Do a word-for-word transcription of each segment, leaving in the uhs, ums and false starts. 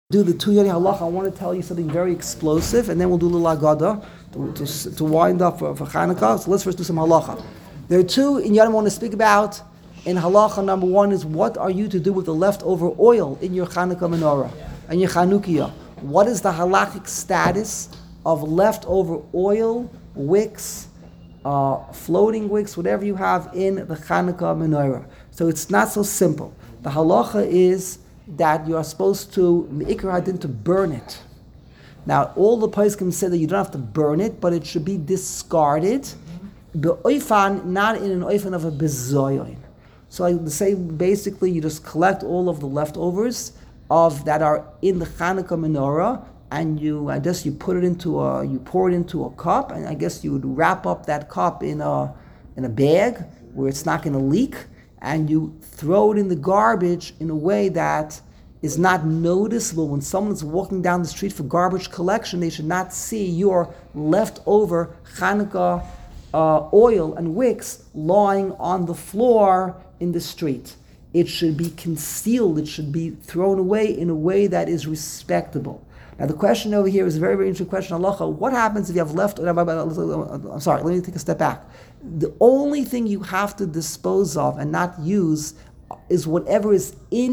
Do the two yoni halacha, I want to tell you something very explosive, and then we'll do the lagada to, to, to wind up for, for Chanukah. So let's first do some halacha. There are two in Yom I want to speak about. In halacha, number one is what are you to do with the leftover oil in your Chanukah menorah and your Chanukiah? What is the halachic status of leftover oil, wicks, uh, floating wicks, whatever you have in the Chanukah menorah? So it's not so simple. The halacha is that you are supposed to me'ikar hadin to burn it. Now, all the poskim say that you don't have to burn it, but it should be discarded. Be'oifan, not in an oifan of a bezoyon. So I would say basically you just collect all of the leftovers of that are in the Chanukah menorah, and you, I guess you put it into a, you pour it into a cup, and I guess you would wrap up that cup in a in a bag where it's not going to leak, and you throw it in the garbage in a way that is not noticeable. When someone's walking down the street for garbage collection, they should not see your leftover Chanukah uh, oil and wicks lying on the floor in the street. It should be concealed. It should be thrown away in a way that is respectable. Now the question over here is a very, very interesting question. Halacha, what happens if you have left... I'm sorry, let me take a step back. The only thing you have to dispose of and not use is whatever is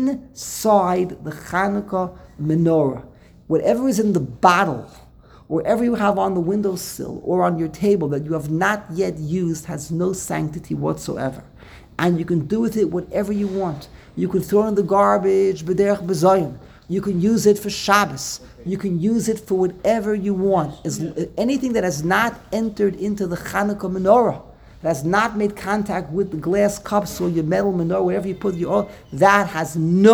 inside the Chanukah menorah. Whatever is in the bottle, wherever you have on the windowsill or on your table that you have not yet used has no sanctity whatsoever. And you can do with it whatever you want. You can throw it in the garbage, b'derech b'zayin. You can use it for Shabbos. You can use it for whatever you want. As, anything that has not entered into the Chanukah menorah, that has not made contact with the glass cups or your metal menorah, wherever you put your oil, that has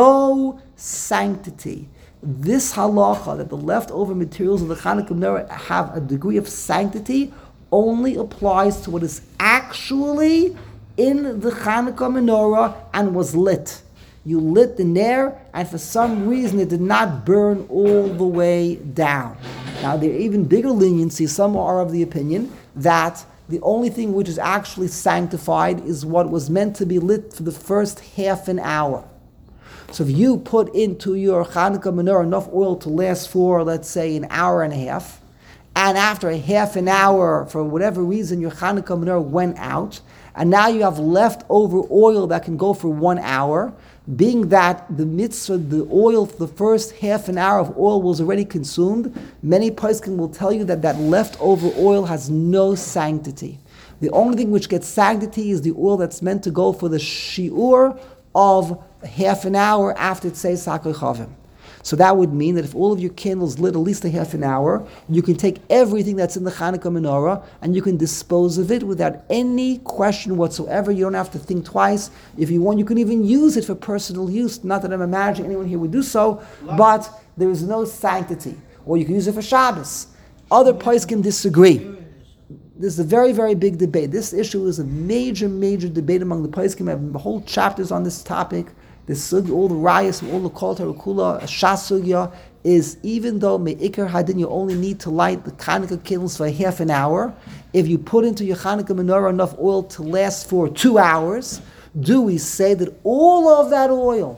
no sanctity. This halacha, that the leftover materials of the Chanukah menorah have a degree of sanctity, only applies to what is actually in the Chanukah menorah and was lit. You lit the nair, and for some reason it did not burn all the way down. Now, there are even bigger leniency. Some are of the opinion that the only thing which is actually sanctified is what was meant to be lit for the first half an hour. So if you put into your Chanukah menorah enough oil to last for, let's say, an hour and a half, and after a half an hour, for whatever reason, your Chanukah menorah went out, and now you have leftover oil that can go for one hour, being that the mitzvah, the oil for the first half an hour of oil was already consumed, many poskim will tell you that that leftover oil has no sanctity. The only thing which gets sanctity is the oil that's meant to go for the shiur of half an hour after it says Sakei Chavim. So that would mean that if all of your candles lit at least a half an hour, you can take everything that's in the Chanukah menorah and you can dispose of it without any question whatsoever. You don't have to think twice. If you want, you can even use it for personal use. Not that I'm imagining anyone here would do so, but there is no sanctity. Or you can use it for Shabbos. Other poskim disagree. This is a very, very big debate. This issue is a major, major debate among the poskim. I have whole chapters on this topic. This all the rayas, all the kol tarakula, shas sugya is, even though me'ikar hadin you only need to light the Chanukah candles for half an hour, if you put into your Chanukah menorah enough oil to last for two hours, do we say that all of that oil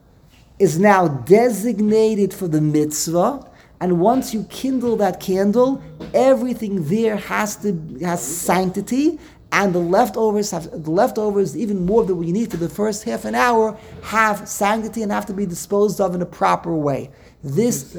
is now designated for the mitzvah, and once you kindle that candle, everything there has to has sanctity, and the leftovers have the leftovers even more than what you need for the first half an hour have sanctity and have to be disposed of in a proper way. This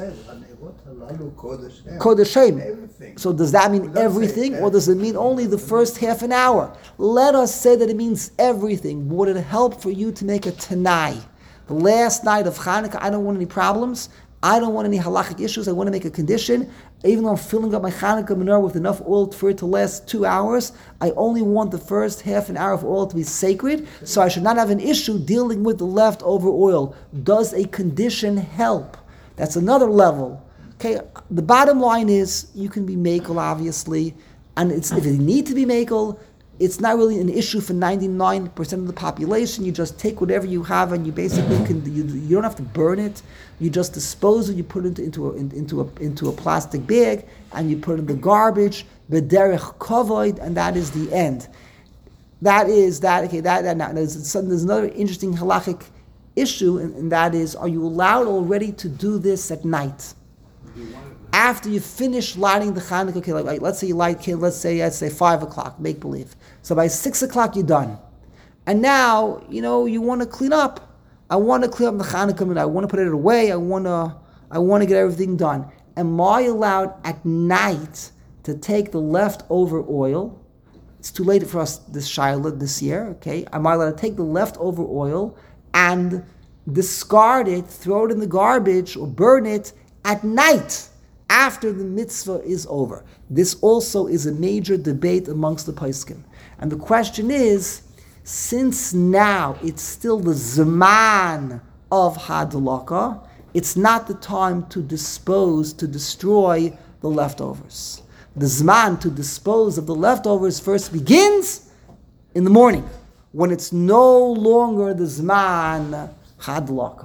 Kodeshem. So does that mean everything, or does it mean only the first half an hour? Let us say that it means everything. Would it help for you to make a Tanai? The last night of Chanukah, I don't want any problems. I don't want any halachic issues. I want to make a condition. Even though I'm filling up my Chanukah menorah with enough oil for it to last two hours, I only want the first half an hour of oil to be sacred, so I should not have an issue dealing with the leftover oil. Does a condition help? That's another level. Okay, the bottom line is you can be makel, obviously, and it's, if you need to be makel, it's not really an issue for ninety-nine percent of the population. You just take whatever you have and you basically can, you, you don't have to burn it. You just dispose it, you put it into a, into a, into a plastic bag and you put it in the garbage, b'derech kavod, and that is the end. That is that, okay, that, that now, there's, there's another interesting halachic issue, and, and that is, are you allowed already to do this at night? After you finish lighting the Chanukah, okay, like, like, let's say you light candle, let's say, let's say five o'clock, make believe. So by six o'clock you're done. And now, you know, you want to clean up. I want to clean up the Chanukah, and I want to put it away, I want to, I want to get everything done. Am I allowed at night to take the leftover oil? It's too late for us this Shiloh this year, okay? Am I allowed to take the leftover oil and discard it, throw it in the garbage, or burn it at night after the mitzvah is over? This also is a major debate amongst the poskim. And the question is, since now it's still the Zaman of Hadlaka, it's not the time to dispose, to destroy the leftovers. The Zman to dispose of the leftovers first begins in the morning, when it's no longer the Zman Hadlaka.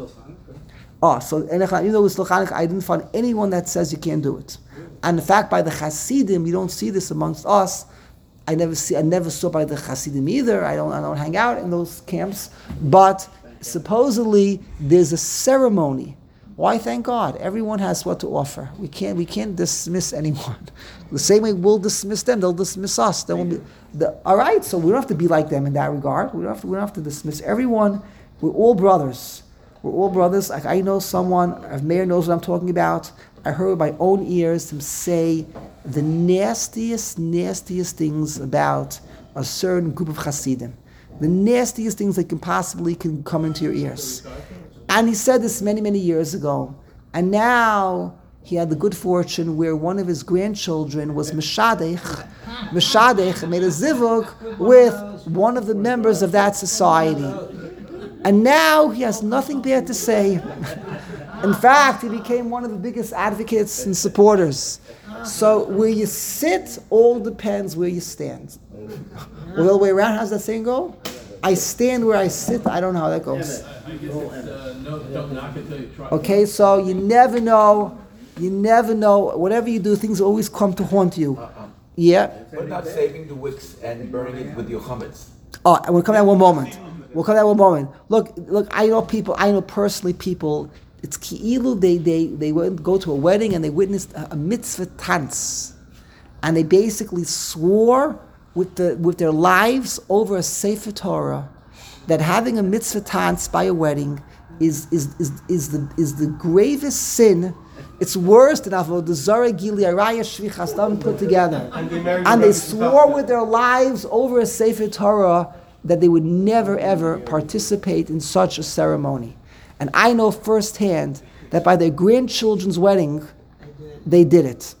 Oh, so even though it's still Chanukah, I didn't find anyone that says you can't do it. And in fact, by the Hasidim, you don't see this amongst us. I never see. I never saw by the Hasidim either. I don't. I don't hang out in those camps. But supposedly there's a ceremony. Why? Thank God, everyone has what to offer. We can't. We can't dismiss anyone. The same way we'll dismiss them, they'll dismiss us. Then we'll be. The, all right. So we don't have to be like them in that regard. We don't have to. We don't have to dismiss everyone. We're all brothers. We're all brothers. Like I know someone. Mayor knows what I'm talking about. I heard with my own ears him say the nastiest, nastiest things about a certain group of Hasidim. The nastiest things that can possibly can come into your ears. And he said this many, many years ago. And now he had the good fortune where one of his grandchildren was Meshadech. Meshadech made a zivuk with one of the members of that society. And now he has nothing bad to say. In fact, he became one of the biggest advocates and supporters. So where you sit all depends where you stand. Or the other way around, how's that saying go? I stand where I sit. I don't know how that goes. Okay, so you never know. You never know. Whatever you do, things always come to haunt you. Yeah? What about saving the wicks and burning it with your chametz? Oh, we'll come at one moment. We'll come at one moment. Look, look. I know people. I know personally people. It's ki'ilu, they, they, they went, go to a wedding and they witnessed a, a mitzvah tanz. And they basically swore with, the, with their lives over a Sefer Torah that having a mitzvah tanz by a wedding is, is, is, is, the, is the gravest sin. It's worse than Avodah Zarah, Gili Araya, Shvichas Dam put together. And they swore with their lives over a Sefer Torah that they would never ever participate in such a ceremony. And I know firsthand that by their grandchildren's wedding, they did it.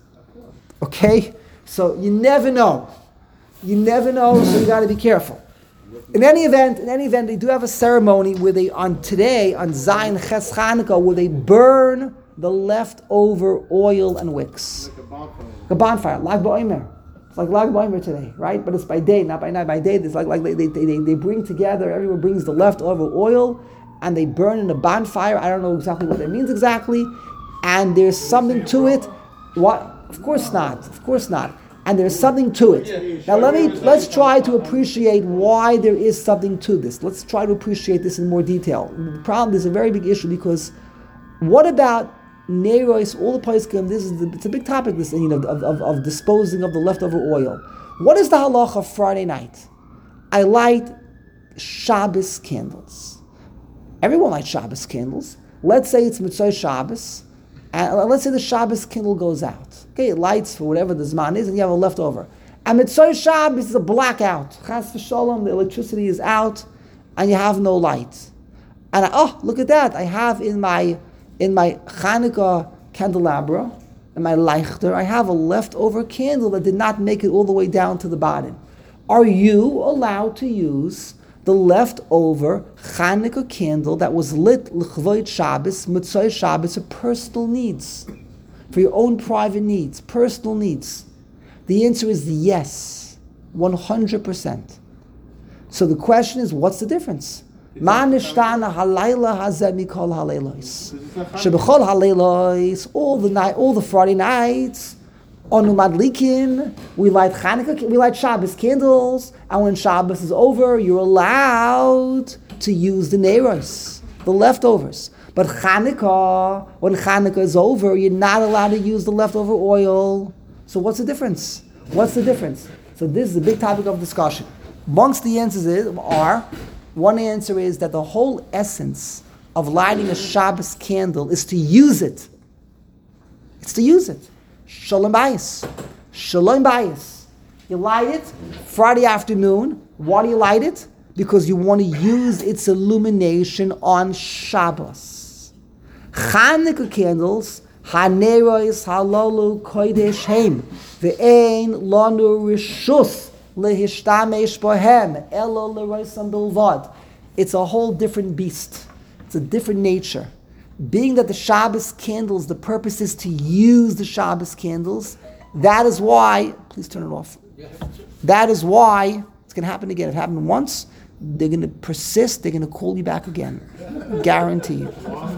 Okay? So you never know. You never know, so you got to be careful. In any event, in any event, they do have a ceremony where they, on today, on Zayin Ches Chanukah, where they burn the leftover oil and wicks. Like a bonfire, Lag BaOmer. It's like Lag BaOmer today, right? But it's by day, not by night. By day, it's like, like they, they, they, they bring together, everyone brings the leftover oil, and they burn in a bonfire. I don't know exactly what that means exactly. And there's something to it. What? Of course not. Of course not. And there's something to it. Now let me let's try to appreciate why there is something to this. Let's try to appreciate this in more detail. The problem is a very big issue because what about Neiros, all the poskim, this is the, it's a big topic, this you know, of, of, of disposing of the leftover oil. What is the halacha of Friday night? I light Shabbos candles. Everyone lights Shabbos candles. Let's say it's Mitzvah Shabbos, and let's say the Shabbos candle goes out. Okay, it lights for whatever the Zman is, and you have a leftover. And Mitzvah Shabbos is a blackout. Chas v'sholom, the electricity is out, and you have no light. And I, oh, look at that! I have in my in my Chanukah candelabra, in my leichter, I have a leftover candle that did not make it all the way down to the bottom. Are you allowed to use the leftover Chanukah candle that was lit l'chvoid Shabbos, Mitzvah Shabbos, for personal needs, for your own private needs, personal needs? The answer is yes, one hundred percent. So the question is, what's the difference? Ma nishtana halayla hazeh mikol halaylos. Shebechol halaylos, all the night, all the Friday nights, Onu madlikin, we light Chanukah, we light Shabbos candles, and when Shabbos is over, you're allowed to use the neiros, the leftovers. But Chanukah, when Chanukah is over, you're not allowed to use the leftover oil. So what's the difference? What's the difference? So this is a big topic of discussion. Amongst the answers is, are, one answer is that the whole essence of lighting a Shabbos candle is to use it. It's to use it. Shalom bayis. Shalom bayis. You light it Friday afternoon. Why do you light it? Because you want to use its illumination on Shabbos. Chanukah candles, haneros halalu kodesh heim, ve'ein lanu rishus lehishtamesh bohem elo leroisam bilvad. It's a whole different beast. It's a different nature. Being that the Shabbos candles, the purpose is to use the Shabbos candles. That is why, please turn it off. That is why it's going to happen again. It happened once. They're going to persist. They're going to call you back again. Guarantee you.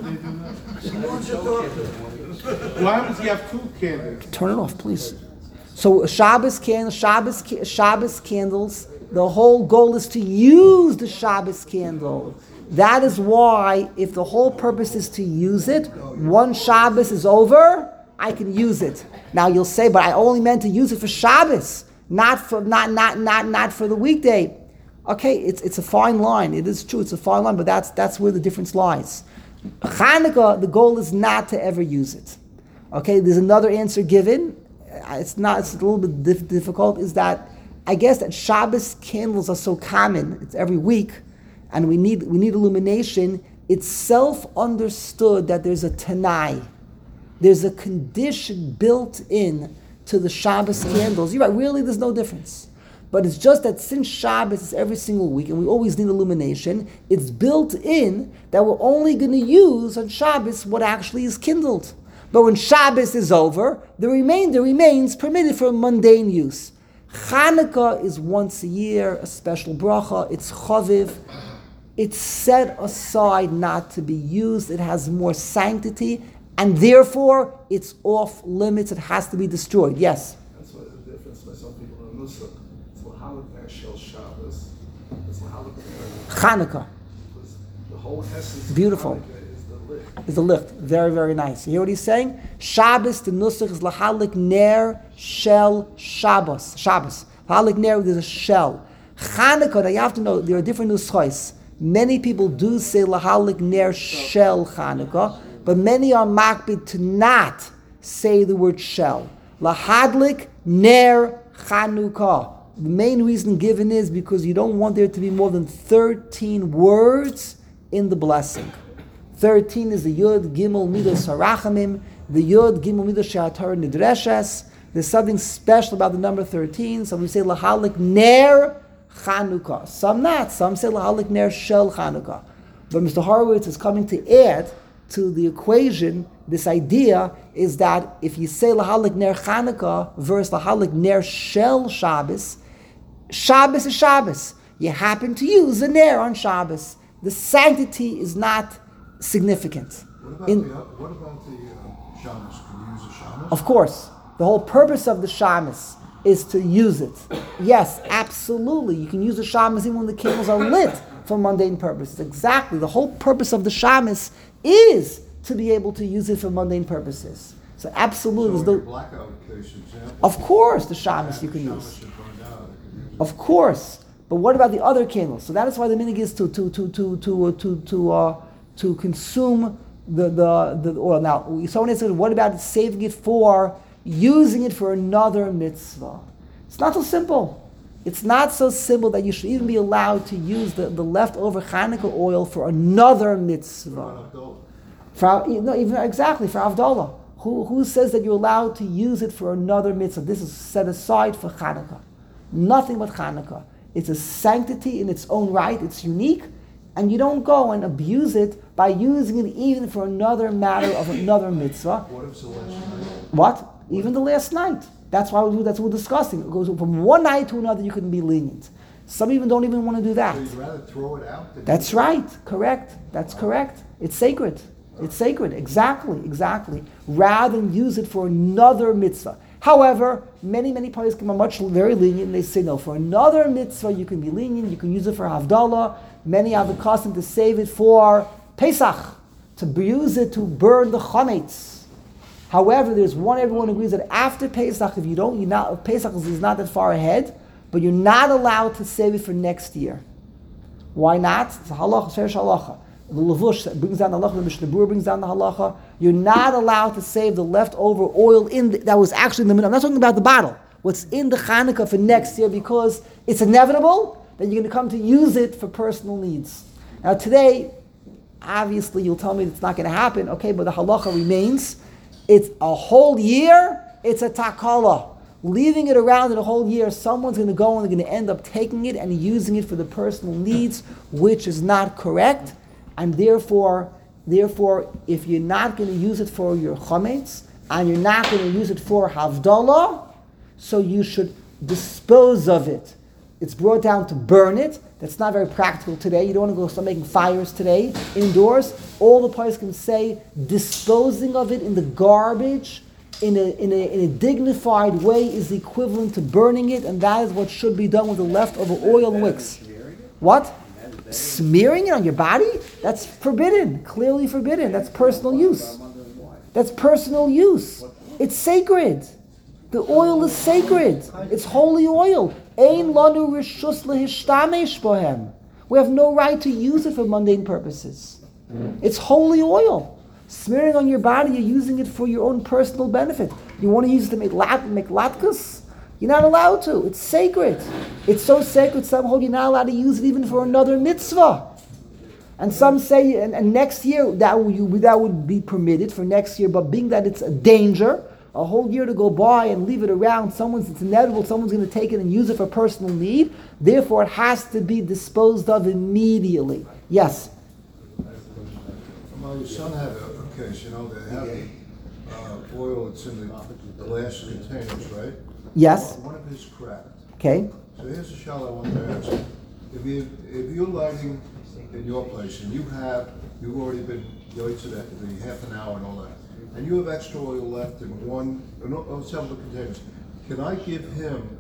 Why happens you have two candles? Turn it off, please. So Shabbos candles, Shabbos, Shabbos candles, the whole goal is to use the Shabbos candle. That is why, if the whole purpose is to use it, one Shabbos is over, I can use it. Now you'll say, but I only meant to use it for Shabbos, not for not not not not for the weekday. Okay, it's it's a fine line. It is true, it's a fine line, but that's that's where the difference lies. Chanukah, the goal is not to ever use it. Okay, there's another answer given. It's not. It's a little bit dif- difficult. Is that I guess that Shabbos candles are so common. It's every week. And we need we need illumination. It's self-understood that there's a tanai, there's a condition built in to the Shabbos candles. You're right, really there's no difference. But it's just that since Shabbos is every single week and we always need illumination, it's built in that we're only going to use on Shabbos what actually is kindled. But when Shabbos is over, the remainder remains permitted for mundane use. Chanukah is once a year, a special bracha, it's chaviv. It's set aside not to be used. It has more sanctity, and therefore it's off limits. It has to be destroyed. Yes? That's why the difference by some people in Nusach. It's Lahalik Ner Shel Shabbos. It's Lahalik Ner. Chanukah. Because the whole essence Beautiful. of Hanukkah is the licht. Is the licht. Very, very nice. You hear what he's saying? Shabbos, the Nusach is Lahalik Ner Shel Shabbos. Shabbos. Lahalik Ner, there's a shell. Chanukah, now you have to know, there are different Nuschos. Many people do say Lahalik Ner Shel Chanukah, but many are makbid to not say the word shell. Lahadlik Ner Chanukah. The main reason given is because you don't want there to be more than thirteen words in the blessing. thirteen is the Yud Gimel Midos Harachamim, the Yud Gimel Midos She'atar Nidreshes. There's something special about the number thirteen, so we say Lahalik Ner Chanukah. Some not. Some say Lahalik Ner Shel Chanukah. But Mister Horowitz is coming to add to the equation this idea is that if you say Lahalik Ner Chanukah versus Lahalik Ner Shel Shabbos, Shabbos is Shabbos. You happen to use a Ner on Shabbos. The sanctity is not significant. What about In, the, what about the uh, shamus? Can you use a shamus? of course, the whole purpose of the shamus is to use it. Yes, absolutely. You can use the shamus even when the candles are lit for mundane purposes. Exactly. The whole purpose of the shamus is to be able to use it for mundane purposes. So absolutely. So there's in no- your blackout case example, of course, the shamus you can shamus use. is burned out, it can use Of course. But what about the other candles? So that is why the minig is to to to to to uh, to to uh, to consume the, the the oil. Now, someone said, what about saving it for using it for another mitzvah? It's not so simple. It's not so simple that you should even be allowed to use the, the leftover Chanukah oil for another mitzvah. For, no, even exactly for Avdallah. Who who says that you're allowed to use it for another mitzvah? This is set aside for Chanukah. Nothing but Chanukah. It's a sanctity in its own right. It's unique, and you don't go and abuse it by using it even for another matter of another mitzvah. What if it's the last night? What? Even the last night. That's why we, that's what we're discussing. It goes from one night to another. You can be lenient. Some even don't even want to do that. So you'd rather throw it out than That's use it? right. Correct. That's correct. It's sacred. It's sacred. Exactly. Exactly. Rather than use it for another mitzvah. However, many, many parties are much very lenient. They say, no, for another mitzvah, you can be lenient. You can use it for Havdalah. Many have the custom to save it for Pesach, to use it to burn the chametz. However, there's one, everyone agrees that after Pesach, if you don't, you're not, Pesach is not that far ahead, but you're not allowed to save it for next year. Why not? It's a halacha, it's a halacha. The Levush brings down the halacha, the Mishnah Berurah brings down the halacha. You're not allowed to save the leftover oil in the, that was actually in the middle. I'm not talking about the bottle. What's in the Chanukah for next year, because it's inevitable that you're going to come to use it for personal needs. Now today, obviously you'll tell me it's not going to happen. Okay, but the halacha remains. It's a whole year, it's a takala. Leaving it around in a whole year, someone's going to go and they're going to end up taking it and using it for the personal needs, which is not correct. And therefore, therefore, if you're not going to use it for your chametz, and you're not going to use it for havdalah, so you should dispose of it. It's brought down to burn it. That's not very practical today. You don't want to go start making fires today indoors. All the parties can say disposing of it in the garbage in a, in a in a dignified way is equivalent to burning it, and that is what should be done with the leftover oil and wicks. What? Smearing it on your body? That's forbidden. Clearly forbidden. That's personal use. That's personal use. It's sacred. The oil is sacred. It's holy oil. Ein lanu rishus lehishtamesh bohem. We have no right to use it for mundane purposes. It's holy oil. Smearing on your body, you're using it for your own personal benefit. You want to use it to make lat, make latkes? You're not allowed to. It's sacred. It's so sacred, some hold you're not allowed to use it even for another mitzvah. And some say, and, and next year, that would, that would be permitted for next year, but being that it's a danger, a whole year to go by and leave it around, someone's, it's inevitable, someone's going to take it and use it for personal need, therefore it has to be disposed of immediately. Yes? My son had a, a case, you know, they have the uh, oil that's in the glass containers, right? Yes? One of his cracked. Okay. So here's a shot I want to ask. If you if you're lighting in your place and you have you've already been yoitz to that the half an hour and all that, and you have extra oil left in one or several containers, can I give him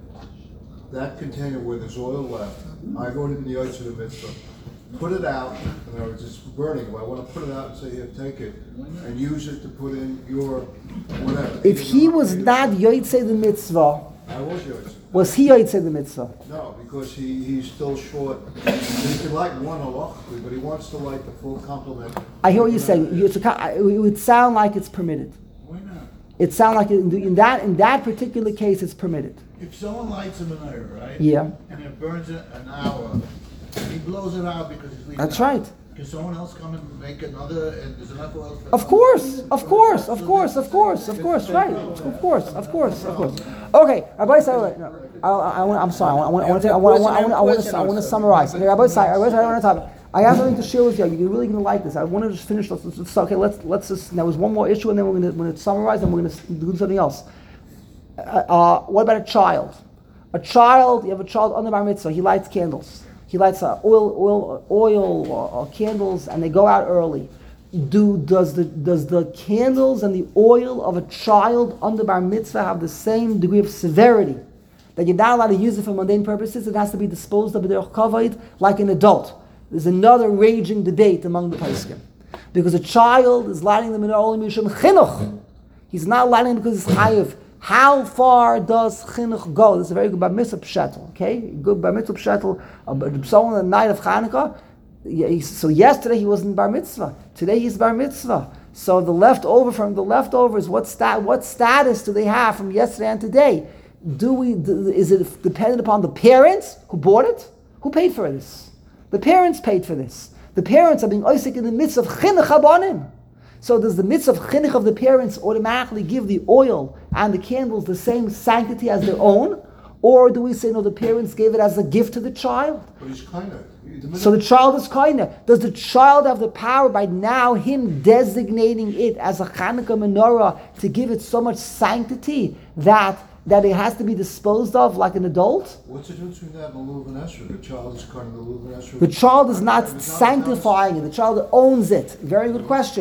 that container where there's oil left? I've already been yoitz to the mitzvah. Put it out, in other words, it's burning. Well, I want to put it out and say, here, take it, and use it to put in your whatever. If he was not yotzei the mitzvah, I was yoitz. was he yotzei the mitzvah? No, because he, he's still short. He can light one halachically, but he wants to light the full complement. I hear what you're saying. You- it's a- It would sound like it's permitted. Why not? It sounds like in, in that in that particular case it's permitted. If someone lights a menorah, right? Yeah. And it burns it an hour, he blows it out because he's leaving. That's it out. right. Can someone else come and make another, and there's enough oil for... Of course, of course, of course, of course, of course, right? Of course, of course, of course. Okay, Rabbi Say, no, I, I, I, I'm sorry. I want, I want to, I want, I want, I want, I want to, I want to summarize. Okay, Rabbi Say, I want to talk. I have something to share with you. You're really going to like this. I want to just finish. Let's, let's, okay, let's let's just. There was one more issue, and then we're going to, we're going to summarize, and we're going to do something else. Uh, uh, what about a child? A child. You have a child under bar mitzvah. He lights candles. He lights uh, oil, oil, oil, or, or candles, and they go out early. Do does the does the candles and the oil of a child under bar mitzvah have the same degree of severity that you're not allowed to use it for mundane purposes? It has to be disposed of b'derech kavod like an adult. There's another raging debate among the poskim because a child is lighting the menorah only mishum chinuch. He's not lighting because it's chayiv. How far does chinuch go? This is a very good bar mitzvah pshetel. Okay, good bar mitzvah pshetel. Uh, someone on the night of Chanukah. Yeah, he, so yesterday he wasn't bar mitzvah. Today he's bar mitzvah. So the leftover from the leftovers, what stat, what status do they have from yesterday and today? Do we? Do, is it dependent upon the parents who bought it? Who paid for this? The parents paid for this. The parents are being oisik in the midst of chinuch habanim. So does the mitzvah of chinuch of the parents automatically give the oil and the candles the same sanctity as their own? Or do we say, no, the parents gave it as a gift to the child? But he's kind of. So the child is kinder. Does the child have the power by now him designating it as a Chanukah menorah to give it so much sanctity that that it has to be disposed of like an adult? What's the difference between that and the Lulav and Esrog? The child is kind of the Lulav and Esrog. The child is not If it's sanctifying it. The child owns it. Very good question.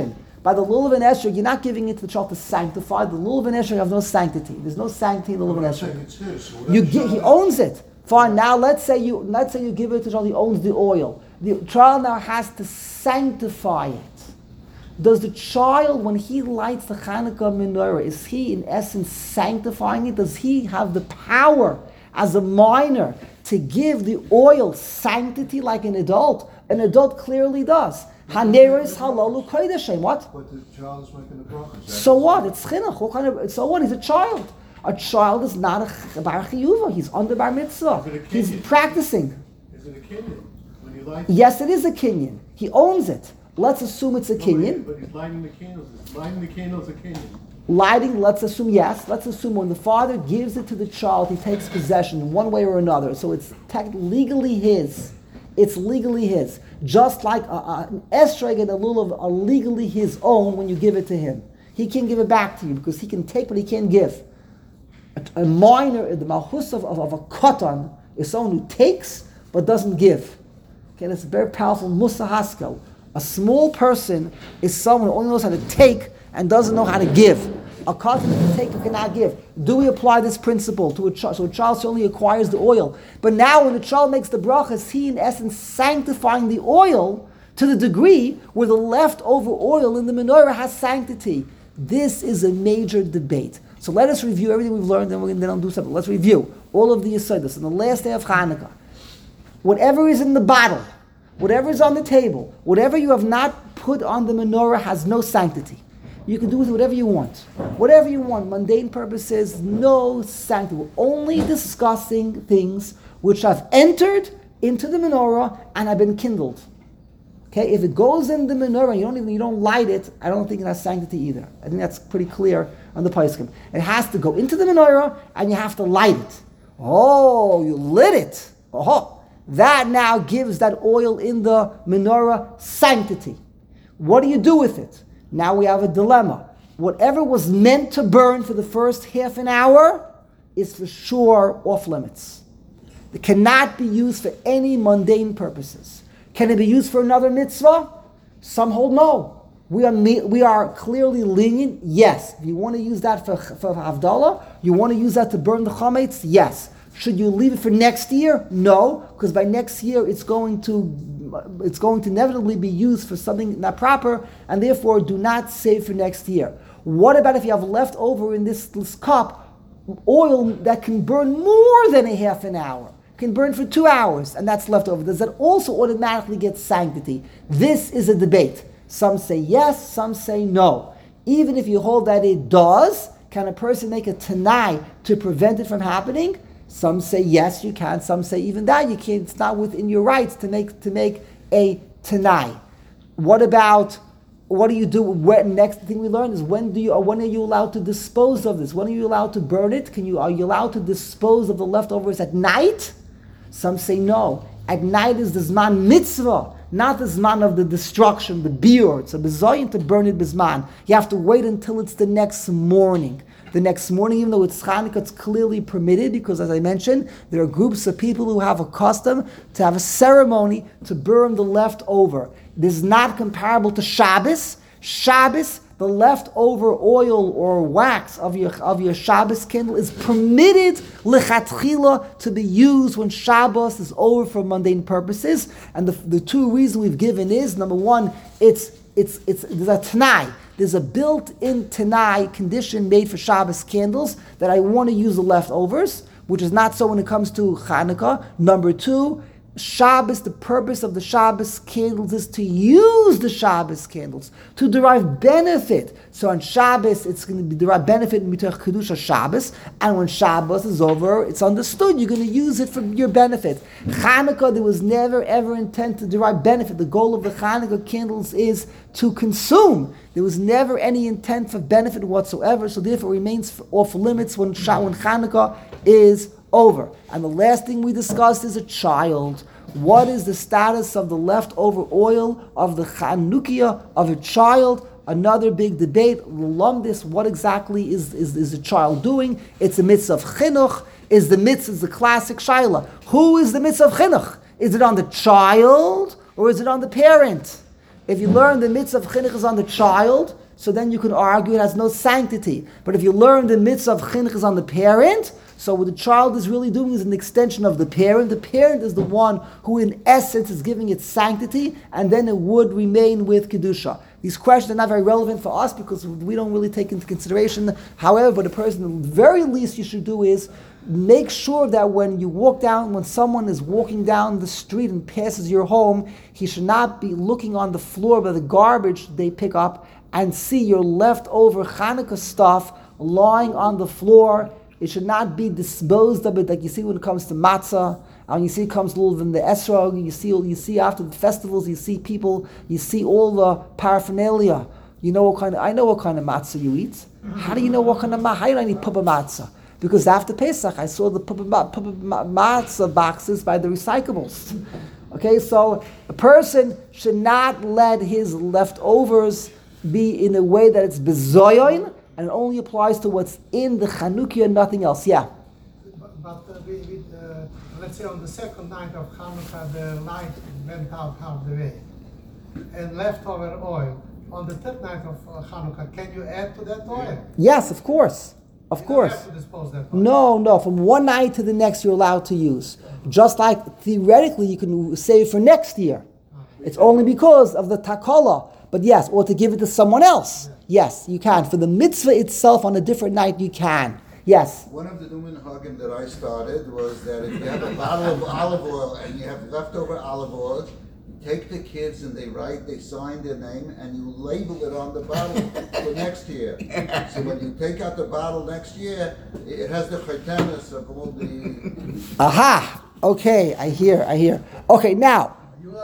By the lulav and esrog, you're not giving it to the child to sanctify. The lulav and esrog have no sanctity. There's no sanctity in the lulav and I'm saying esrog. it's his. So whatever You gi- he child- owns it. Fine. Now let's say you let's say you give it to the child. He owns the oil. The child now has to sanctify it. Does the child, when he lights the Hanukkah menorah, is he in essence sanctifying it? Does he have the power as a minor to give the oil sanctity like an adult? An adult clearly does. Haneres halalu kodesh. What? But the child is making the brachas. So what? It's chinuch. What kind of? So what? He's a child. A child is not a bar chiyuva. He's under bar mitzvah. Is it a He's kinyan? practicing. Is it a kinyan? When you light Yes, it is a kinyan. He owns it. Let's assume it's a kinyan. But he's lighting the candles. Lighting the candles a kinyan. Lighting, let's assume yes. Let's assume when the father gives it to the child, he takes possession in one way or another. So it's tech- legally his. It's legally his. Just like a, a, an esrog and a lulav are legally his own when you give it to him. He can't give it back to you because he can take but he can't give. A, a minor, the malchus of, of, of a katan is someone who takes but doesn't give. Okay, that's a very powerful musa haskell. A small person is someone who only knows how to take and doesn't know how to give. A katan can take and cannot give. Do we apply this principle to a child? So a child certainly acquires the oil. But now when the child makes the bracha, is he in essence sanctifying the oil to the degree where the leftover oil in the menorah has sanctity? This is a major debate. So let us review everything we've learned, and we're going to then do something. Let's review all of the Yesodus on the last day of Hanukkah. Whatever is in the bottle, whatever is on the table, whatever you have not put on the menorah has no sanctity. You can do with it whatever you want. Whatever you want, mundane purposes, no sanctity. We're only discussing things which have entered into the menorah and have been kindled. Okay, if it goes in the menorah and you don't even you don't light it, I don't think it has sanctity either. I think that's pretty clear on the Paiskim. It has to go into the menorah and you have to light it. Oh, you lit it. Oh, that now gives that oil in the menorah sanctity. What do you do with it? Now we have a dilemma. Whatever was meant to burn for the first half an hour is for sure off limits. It cannot be used for any mundane purposes. Can it be used for another mitzvah? Some hold no. We are we are clearly lenient. Yes. If you want to use that for, for Havdalah, you want to use that to burn the chametz? Yes. Should you leave it for next year? No, because by next year it's going to it's going to inevitably be used for something not proper, and therefore do not save for next year. What about if you have left over in this, this cup oil that can burn more than a half an hour? Can burn for two hours, and that's left over. Does that also automatically get sanctity? This is a debate. Some say yes, some say no. Even if you hold that it does, can a person make a tanai to prevent it from happening? Some say yes, you can. Some say even that you can't. It's not within your rights to make to make a tanai. What about what do you do? When, next thing we learn is when do you or when are you allowed to dispose of this? When are you allowed to burn it? Can you are you allowed to dispose of the leftovers at night? Some say no. At night is the zman mitzvah, not the zman of the destruction, the biur. It's a bezoyin to burn it bisman. You have to wait until it's the next morning. The next morning, even though it's Chanukah, it's clearly permitted because, as I mentioned, there are groups of people who have a custom to have a ceremony to burn the leftover. This is not comparable to Shabbos. Shabbos, the leftover oil or wax of your of your Shabbos candle is permitted lechatchila to be used when Shabbos is over for mundane purposes. And the, the two reasons we've given is, number one, it's it's it's there's a t'nai. There's a built-in Tanai condition made for Shabbos candles that I want to use the leftovers, which is not so when it comes to Hanukkah. Number two, Shabbos, the purpose of the Shabbos candles is to use the Shabbos candles, to derive benefit. So on Shabbos, it's going to be derive benefit in Mitoch Kedusha Shabbos, and when Shabbos is over, it's understood you're going to use it for your benefit. Hanukkah, there was never ever intent to derive benefit. The goal of the Hanukkah candles is to consume. There was never any intent for benefit whatsoever, so therefore it remains off limits when, when Hanukkah is over. And the last thing we discussed is a child. What is the status of the leftover oil of the Chanukiah of a child? Another big debate. Lumdis, what exactly is, is, is the child doing? It's a mitzvah of chinuch. Is the mitzvah, is the classic shaila. Who is the mitzvah of chinuch? Is it on the child or is it on the parent? If you learn the mitzvah of chinuch is on the child, so then you can argue it has no sanctity. But if you learn the mitzvah of chinuch is on the parent, so what the child is really doing is an extension of the parent. The parent is the one who in essence is giving it sanctity, and then it would remain with Kedusha. These questions are not very relevant for us because we don't really take into consideration. However, the person, the very least you should do is make sure that when you walk down, when someone is walking down the street and passes your home, he should not be looking on the floor by the garbage they pick up and see your leftover Hanukkah stuff lying on the floor. It should not be disposed of it like you see when it comes to matzah, and you see it comes a little in the esrog, you see you see after the festivals, you see people, you see all the paraphernalia. You know what kind of, I know what kind of matzah you eat. How do you know what kind of matzah? How do you know any pupa matzah? Because after Pesach, I saw the pupa, pupa matzah boxes by the recyclables. Okay, so a person should not let his leftovers be in a way that it's bezoyon, and it only applies to what's in the Chanukia and nothing else. Yeah? But, but uh, we, we, uh, let's say on the second night of Hanukkah, the light went out half the way, and leftover oil. On the third night of uh, Hanukkah, can you add to that oil? Yes, of course. Of You course. don't have to dispose that oil. No, no. From one night to the next, you're allowed to use. Just like theoretically, you can save for next year. It's only because of the takala. But yes, or to give it to someone else. Yes, you can. For the mitzvah itself on a different night, you can. Yes. One of the Newman Hagen that I started was that if you have a bottle of olive oil and you have leftover olive oil, take the kids and they write, they sign their name, and you label it on the bottle for next year. So when you take out the bottle next year, it has the chaytanis of all the... Aha. Okay, I hear, I hear. Okay, now,